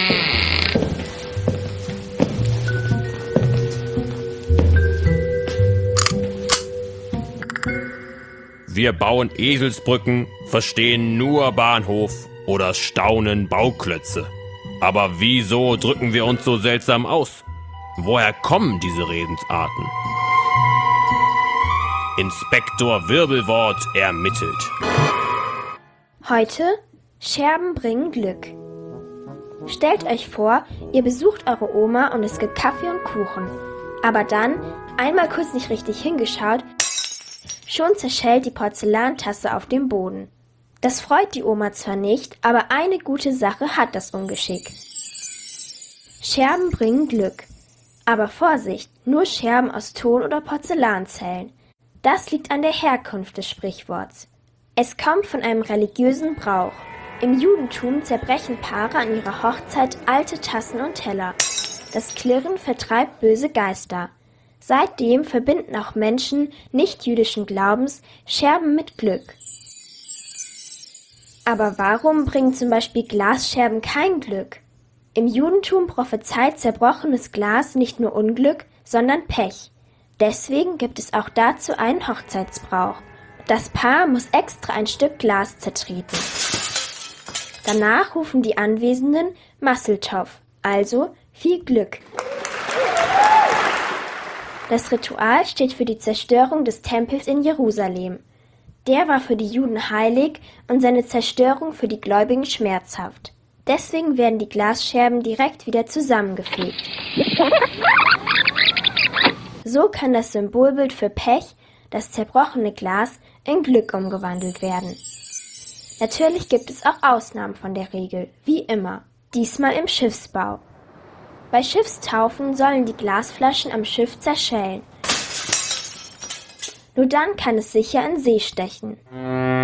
Wir bauen Eselsbrücken, verstehen nur Bahnhof oder staunen Bauklötze. Aber wieso drücken wir uns so seltsam aus? Woher kommen diese Redensarten? Inspektor Wirbelwort ermittelt. Heute Scherben bringen Glück. Stellt euch vor, ihr besucht eure Oma und es gibt Kaffee und Kuchen. Aber dann, einmal kurz nicht richtig hingeschaut, schon zerschellt die Porzellantasse auf dem Boden. Das freut die Oma zwar nicht, aber eine gute Sache hat das Ungeschick. Scherben bringen Glück. Aber Vorsicht, nur Scherben aus Ton oder Porzellan zählen. Das liegt an der Herkunft des Sprichworts. Es kommt von einem religiösen Brauch. Im Judentum zerbrechen Paare an ihrer Hochzeit alte Tassen und Teller. Das Klirren vertreibt böse Geister. Seitdem verbinden auch Menschen nicht-jüdischen Glaubens Scherben mit Glück. Aber warum bringen zum Beispiel Glasscherben kein Glück? Im Judentum prophezeit zerbrochenes Glas nicht nur Unglück, sondern Pech. Deswegen gibt es auch dazu einen Hochzeitsbrauch. Das Paar muss extra ein Stück Glas zertreten. Danach rufen die Anwesenden Mazel Tov, also viel Glück. Das Ritual steht für die Zerstörung des Tempels in Jerusalem. Der war für die Juden heilig und seine Zerstörung für die Gläubigen schmerzhaft. Deswegen werden die Glasscherben direkt wieder zusammengefegt. So kann das Symbolbild für Pech, das zerbrochene Glas, in Glück umgewandelt werden. Natürlich gibt es auch Ausnahmen von der Regel, wie immer, diesmal im Schiffsbau. Bei Schiffstaufen sollen die Glasflaschen am Schiff zerschellen. Nur dann kann es sicher in See stechen.